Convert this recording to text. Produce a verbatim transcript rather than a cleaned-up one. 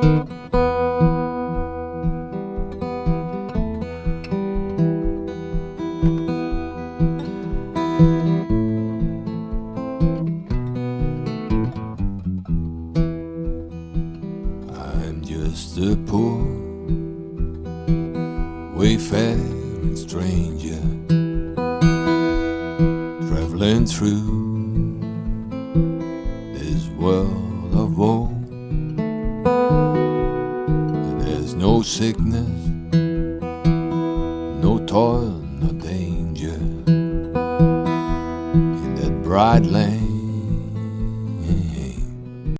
I'm just a poor wayfaring stranger traveling through this world of woe. And there's no sickness, no toil, no danger in that bright land